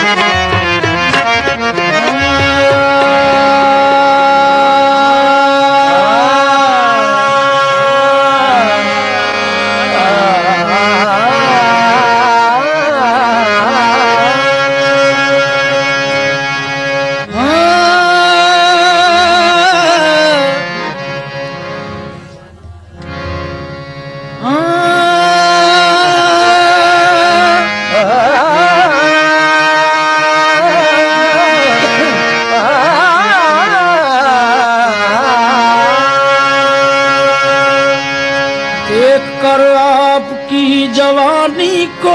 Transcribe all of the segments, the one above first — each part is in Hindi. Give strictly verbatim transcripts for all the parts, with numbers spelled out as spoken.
जवानी को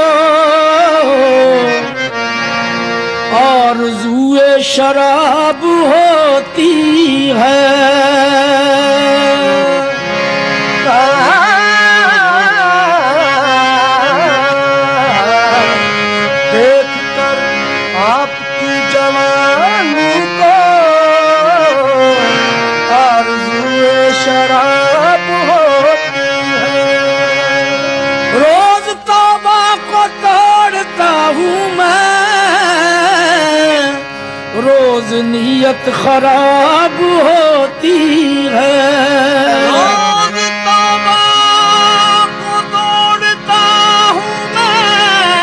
आरज़ूए शराब होती है। देख कर आपकी जवानी को आरज़ूए शराब होती है। रोज तौबा को तोड़ता हूँ मैं, रोज नीयत खराब होती है। रोज तौबा को तोड़ता हूँ मैं,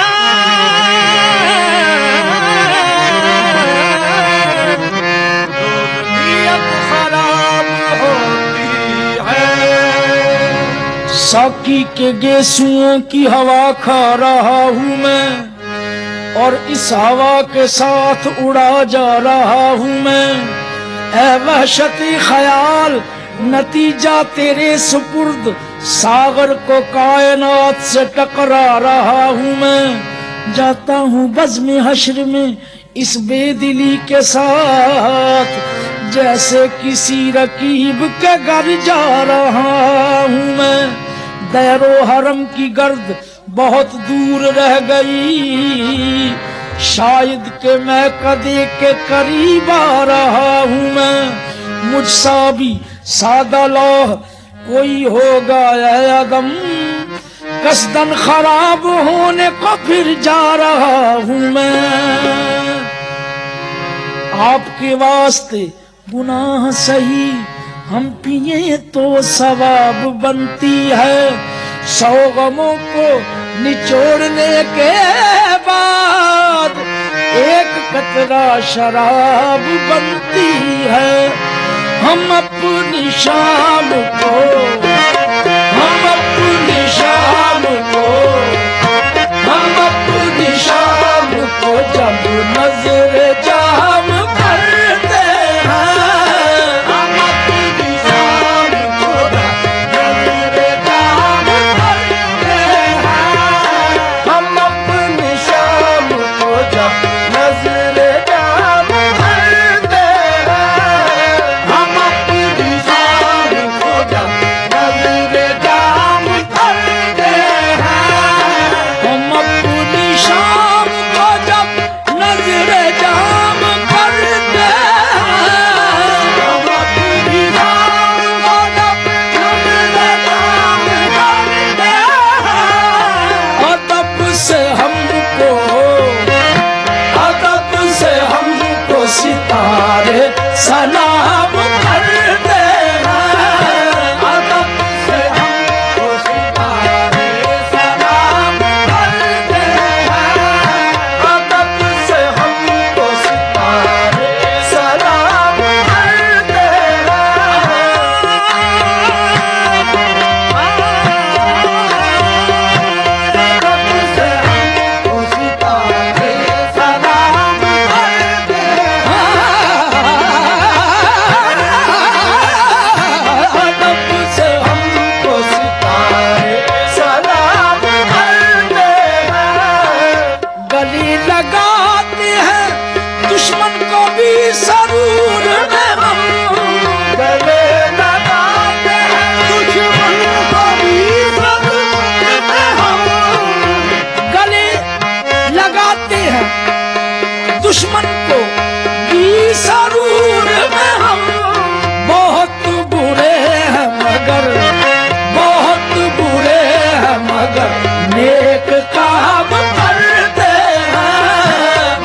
रोज नीयत खराब होती है। साकी के गेसुओं की हवा खा रहा हूँ मैं, और इस हवा के साथ उड़ा जा रहा हूँ मैं। ऐ वहशती ख्याल नतीजा तेरे सुपुर्द, सागर को कायनात से टकरा रहा हूँ मैं। जाता हूँ बज़्म हश्र में इस बेदिली के साथ, जैसे किसी रकीब के घर जा रहा हूँ मैं। दैरो हरम की गर्द बहुत दूर रह गई, शायद के मैं कदे के करीब आ रहा हूँ मैं। मुझसा भी सादा लौह कोई होगा ऐ आदम, कसदन खराब होने को फिर जा रहा हूँ मैं। आपके वास्ते गुनाह सही हम पिए तो सवाब बनती है, सौ गमों को निचोड़ने के बाद एक कतरा शराब बनती है। हम अपनी शाम को, हम अपनी शाम को, हम अपनी शाम को जब नजर जाम करते हैं, हम अपनी शाम को नजर जाम करते हैं। हम अपनी शाम को जब नजर जाम करते हैं, हम अपनी शाम को जब नजर जाम करते हैं। हम अपनी शाम को जब नजर जाम करते हैं, हम अपनी शाम को जब नजर जाम करते हैं। अदब से हमको, अदब से हमको सितारे सलाम करते हैं। अदब से हमको सितारे सलाम करते हैं। अदब से हमको सितारे सलाम करते गली लगाते हैं दुश्मन को भी सरूर में हम, गले लगाते हैं दुश्मन को भी सरूर में हम। गले लगाते हैं दुश्मन को भी सरूर में हम। बहुत बुरे हैं मगर, बहुत बुरे हैं मगर नेक काम करते हैं।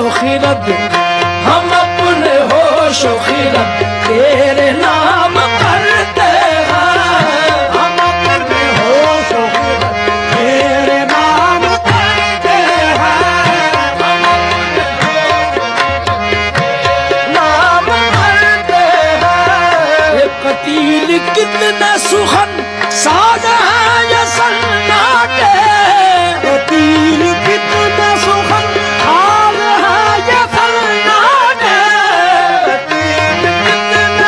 खिरत, हम अपने होश खिरत तेरे नाम करते हैं। हम अपने होश खिरत तेरे नाम करते हैं। हम अपने नाम करते हैं। ये कतील कितने सुखन साज है ये सन्नाटे, कतील कितने सुखन साज है ये सन्नाटे, कतील कितने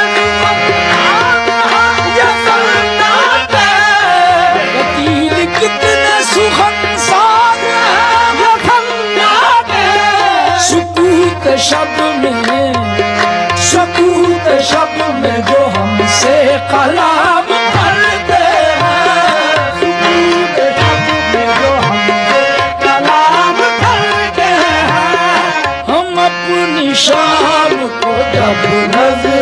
सुखन साज है ये सन्नाटे, कतील कितने सुखन साज है ये सन्नाटे। सुकूत शब में, सुकूत शब में जो हमसे कलाम करते हैं, सुकूत शब में जो हमसे कलाम करते हैं। हम अपनी शाम को जब नजर